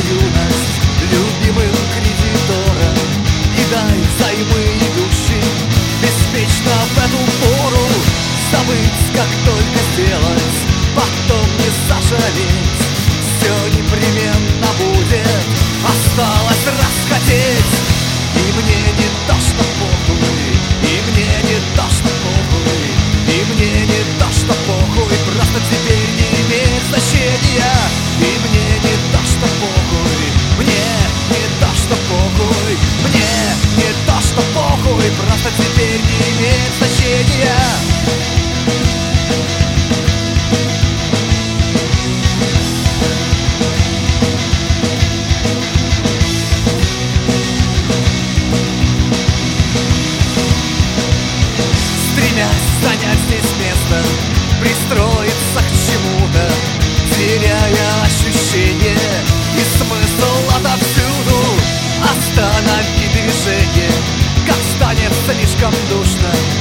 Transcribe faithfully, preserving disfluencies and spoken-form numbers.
юность любимым кредиторам и дай займы идущим беспечно в эту пору забыть, как только сделать, потом не сожалеть. Все непременно будет, осталось расхотеть. И мне не то, что похуй, и мне не то, что похуй, и мне не то, что похуй, просто теперь не имеет значения. И мне не то, что похуй, мне не то, что похуй, мне не то, что похуй, просто теперь не имеет значения. Занять здесь место, пристроиться к чему-то, теряя ощущение и смысл отовсюду. Останови движение, как станет слишком душно,